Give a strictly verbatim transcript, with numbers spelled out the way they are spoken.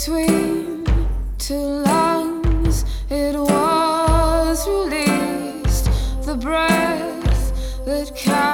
between two lungs, it was released, the breath that carried